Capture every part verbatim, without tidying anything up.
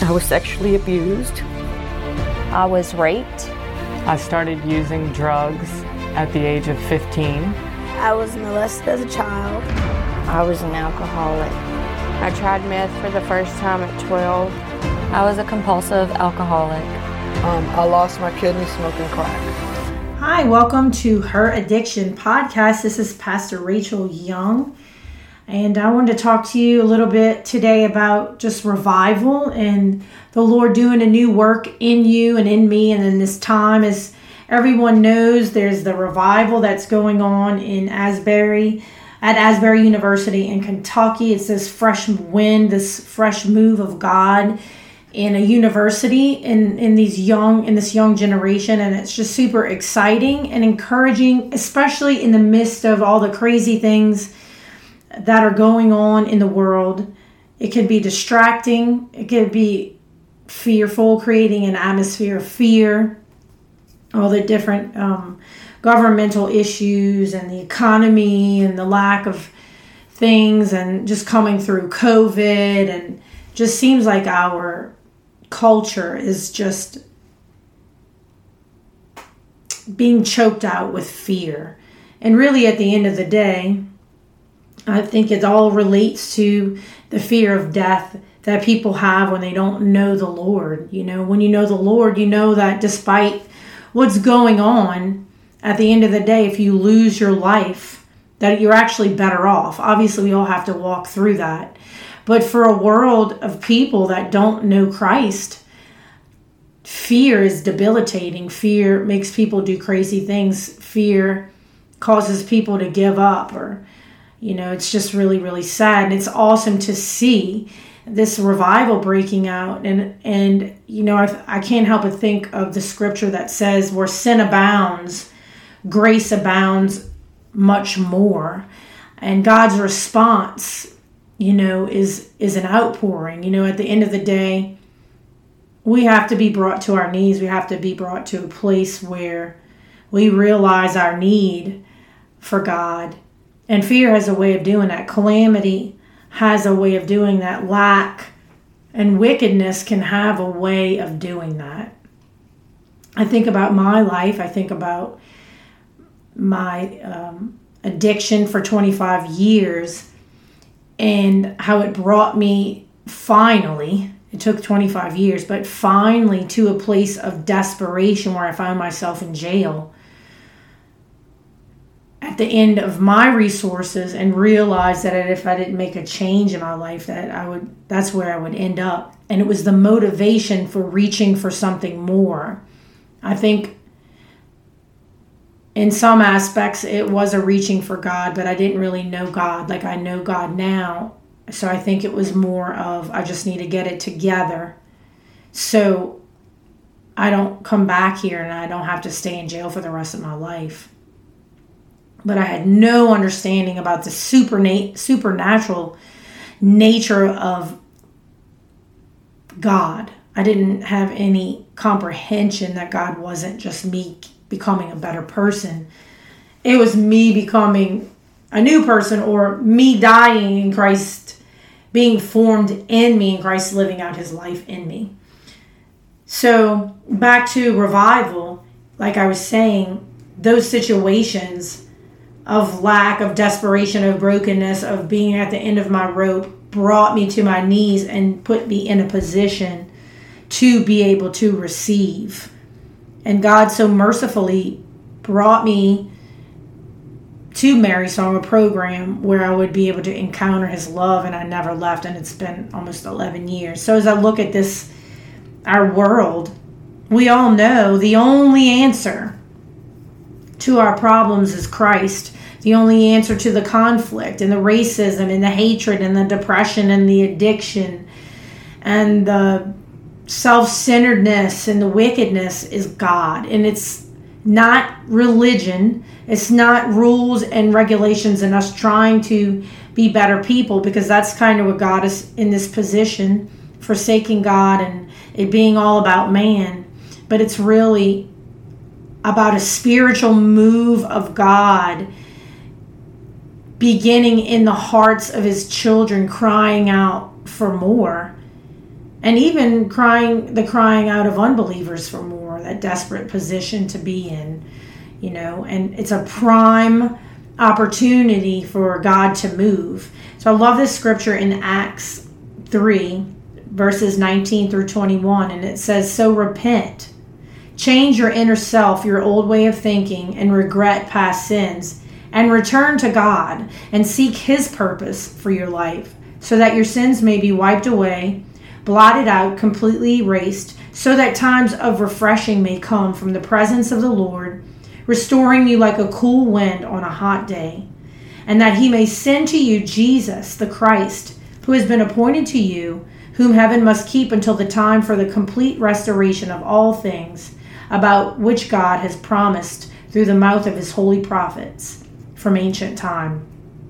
I was sexually abused. I was raped. I started using drugs at the age of fifteen. I was molested as a child. I was an alcoholic. I tried meth for the first time at twelve. I was a compulsive alcoholic. Um, I lost my kidney smoking crack. Hi, welcome to Her Addiction Podcast. This is Pastor Rachel Young. And I wanted to talk to you a little bit today about just revival and the Lord doing a new work in you and in me. And in this time, as everyone knows, there's the revival that's going on in Asbury, at Asbury University in Kentucky. It's this fresh wind, this fresh move of God in a university in, in these young, in this young generation. And it's just super exciting and encouraging, especially in the midst of all the crazy things that are going on in the world. It could be distracting. It could be fearful, creating an atmosphere of fear. All the different um, governmental issues and the economy and the lack of things and just coming through COVID, and just seems like our culture is just being choked out with fear. And really at the end of the day, I think it all relates to the fear of death that people have when they don't know the Lord. You know, when you know the Lord, you know that despite what's going on, at the end of the day, if you lose your life, that you're actually better off. Obviously, we all have to walk through that. But for a world of people that don't know Christ, fear is debilitating. Fear makes people do crazy things. Fear causes people to give up, or you know, it's just really, really sad. And it's awesome to see this revival breaking out. And, and you know, I, I can't help but think of the scripture that says, where sin abounds, grace abounds much more. And God's response, you know, is, is an outpouring. You know, at the end of the day, we have to be brought to our knees. We have to be brought to a place where we realize our need for God. And fear has a way of doing that. Calamity has a way of doing that. Lack and wickedness can have a way of doing that. I think about my life. I think about my um, addiction for twenty-five years and how it brought me finally, it took twenty-five years, but finally to a place of desperation where I found myself in jail at the end of my resources, and realized that if I didn't make a change in my life, that I would, that's where I would end up. And it was the motivation for reaching for something more. I think in some aspects it was a reaching for God, but I didn't really know God like I know God now. So I think it was more of, I just need to get it together so I don't come back here and I don't have to stay in jail for the rest of my life. But I had no understanding about the superna- supernatural nature of God. I didn't have any comprehension that God wasn't just me becoming a better person. It was me becoming a new person, or me dying in Christ, being formed in me, and Christ living out his life in me. So back to revival, like I was saying, those situations of lack, of desperation, of brokenness, of being at the end of my rope brought me to my knees and put me in a position to be able to receive. And God so mercifully brought me to Mary Song, a program where I would be able to encounter his love, and I never left, and it's been almost eleven years. So as I look at this, our world, we all know the only answer to our problems is Christ. The only answer to the conflict and the racism and the hatred and the depression and the addiction and the self-centeredness and the wickedness is God. And it's not religion. It's not rules and regulations and us trying to be better people, because that's kind of what got us in this position, forsaking God and it being all about man. But it's really about a spiritual move of God beginning in the hearts of his children, crying out for more. And even crying, the crying out of unbelievers for more, that desperate position to be in, you know, and it's a prime opportunity for God to move. So I love this scripture in Acts three, verses nineteen through twenty-one, and it says, "So repent, change your inner self, your old way of thinking, and regret past sins, and return to God and seek His purpose for your life, so that your sins may be wiped away, blotted out, completely erased, so that times of refreshing may come from the presence of the Lord, restoring you like a cool wind on a hot day, and that He may send to you Jesus, the Christ, who has been appointed to you, whom heaven must keep until the time for the complete restoration of all things, about which God has promised through the mouth of His holy prophets from ancient time."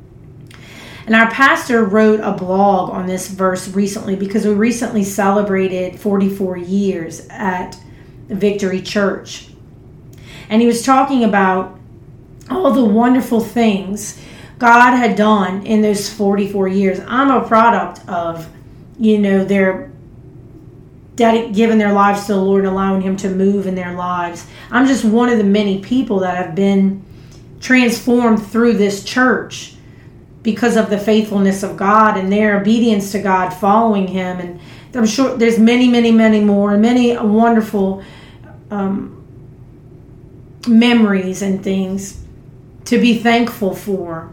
And our pastor wrote a blog on this verse recently because we recently celebrated forty-four years at Victory Church. And he was talking about all the wonderful things God had done in those forty-four years. I'm a product of, you know, their dedic- giving their lives to the Lord, allowing Him to move in their lives. I'm just one of the many people that have been transformed through this church because of the faithfulness of God and their obedience to God, following Him. And I'm sure there's many, many, many more, many wonderful um, memories and things to be thankful for.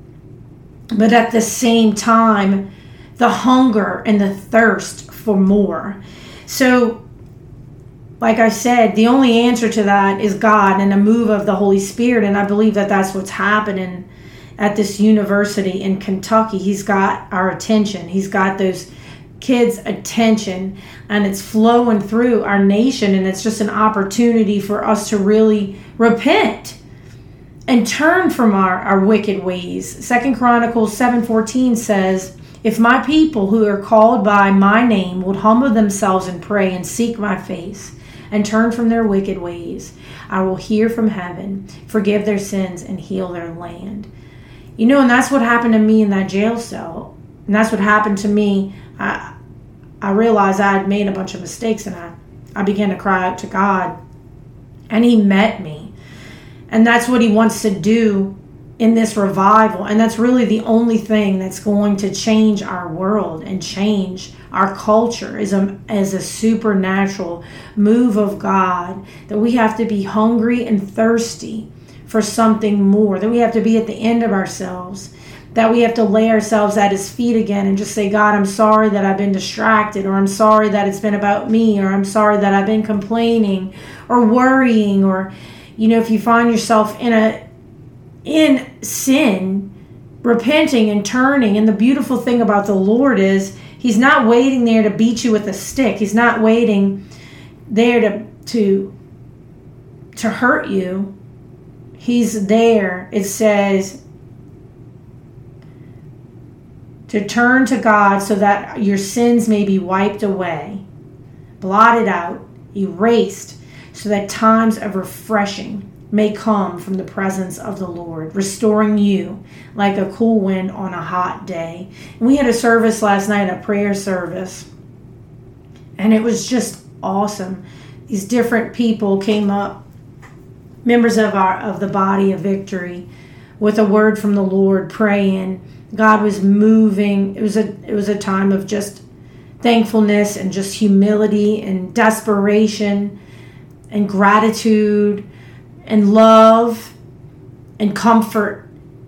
But at the same time, the hunger and the thirst for more. So, like I said, the only answer to that is God and a move of the Holy Spirit. And I believe that that's what's happening at this university in Kentucky. He's got our attention. He's got those kids' attention, and it's flowing through our nation. And it's just an opportunity for us to really repent and turn from our, our wicked ways. Second Chronicles seven fourteen says, "If my people who are called by my name would humble themselves and pray and seek my face and turn from their wicked ways, I will hear from heaven, forgive their sins, and heal their land." You know, and that's what happened to me in that jail cell. And that's what happened to me. I, I realized I had made a bunch of mistakes, and I, I began to cry out to God. And He met me. And that's what He wants to do in this revival. And that's really the only thing that's going to change our world and change our culture, is a, as a supernatural move of God, that we have to be hungry and thirsty for something more, that we have to be at the end of ourselves, that we have to lay ourselves at His feet again and just say, "God, I'm sorry that I've been distracted," or "I'm sorry that it's been about me," or "I'm sorry that I've been complaining or worrying," or, you know, if you find yourself in a in sin, repenting and turning. And the beautiful thing about the Lord is He's not waiting there to beat you with a stick. He's not waiting there to to to hurt you. He's there. It says to turn to God so that your sins may be wiped away, blotted out, erased, so that times of refreshing may come from the presence of the Lord, restoring you like a cool wind on a hot day. And we had a service last night, a prayer service, and it was just awesome. These different people came up, members of our of the body of Victory, with a word from the Lord, praying. God was moving. It was a it was a time of just thankfulness and just humility and desperation and gratitude and love and comfort.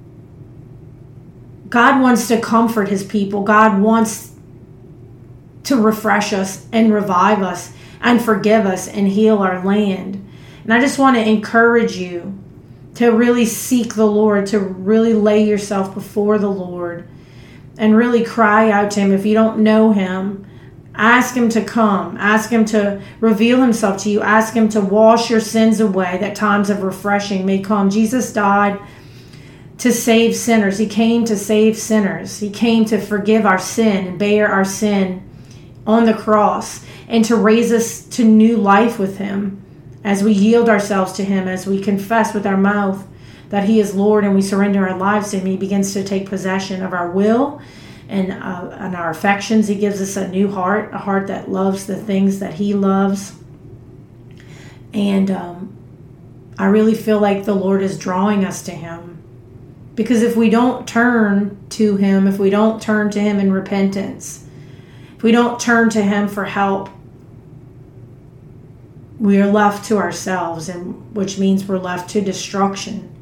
God wants to comfort His people. God wants to refresh us and revive us and forgive us and heal our land. And I just want to encourage you to really seek the Lord, to really lay yourself before the Lord and really cry out to Him. If you don't know Him, ask Him to come. Ask Him to reveal Himself to you. Ask Him to wash your sins away, that times of refreshing may come. Jesus died to save sinners. He came to save sinners. He came to forgive our sin and bear our sin on the cross, and to raise us to new life with Him as we yield ourselves to Him, as we confess with our mouth that He is Lord and we surrender our lives to Him. He begins to take possession of our will and, uh, and our affections. He gives us a new heart, a heart that loves the things that he loves. And um, I really feel like the Lord is drawing us to him. Because if we don't turn to him, if we don't turn to him in repentance, if we don't turn to him for help, we are left to ourselves, and which means we're left to destruction.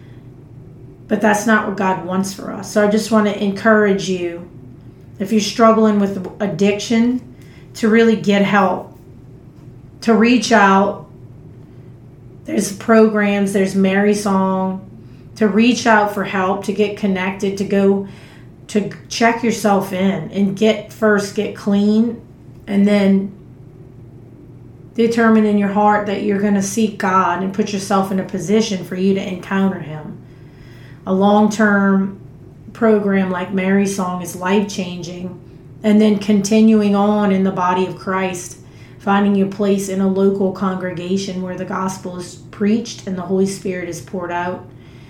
But that's not what God wants for us. So I just want to encourage you, if you're struggling with addiction, to really get help, to reach out. There's programs, there's Mary Song, to reach out for help, to get connected, to go, to check yourself in and get first, get clean, and then determine in your heart that you're going to seek God and put yourself in a position for you to encounter him. A long-term program like Mary Song is life-changing, and then continuing on in the body of Christ, finding your place in a local congregation where the gospel is preached and the Holy Spirit is poured out.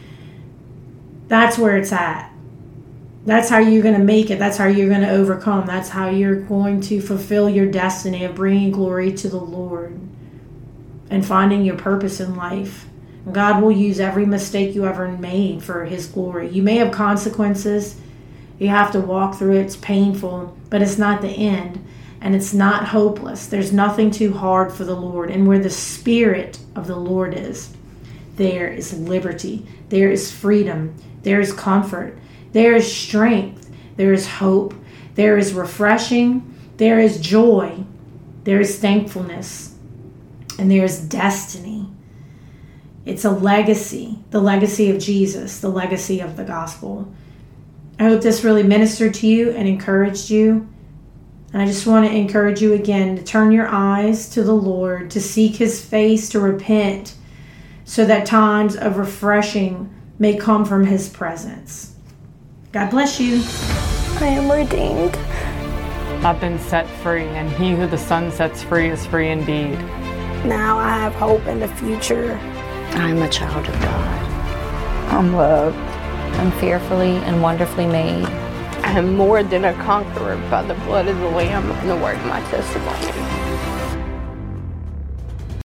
That's where it's at. That's how you're going to make it. That's how you're going to overcome. That's how you're going to fulfill your destiny of bringing glory to the Lord and finding your purpose in life. God will use every mistake you ever made for his glory. You may have consequences. You have to walk through it. It's painful, but it's not the end, and it's not hopeless. There's nothing too hard for the Lord. And where the Spirit of the Lord is, there is liberty. There is freedom. There is comfort. There is strength. There is hope. There is refreshing. There is joy. There is thankfulness. And there is destiny. It's a legacy, the legacy of Jesus, the legacy of the gospel. I hope this really ministered to you and encouraged you. And I just want to encourage you again to turn your eyes to the Lord, to seek his face, to repent, so that times of refreshing may come from his presence. God bless you. I am redeemed. I've been set free, and he who the Son sets free is free indeed. Now I have hope in the future. I'm a child of God. I'm loved. I'm fearfully and wonderfully made. I am more than a conqueror by the blood of the Lamb and the word of my testimony.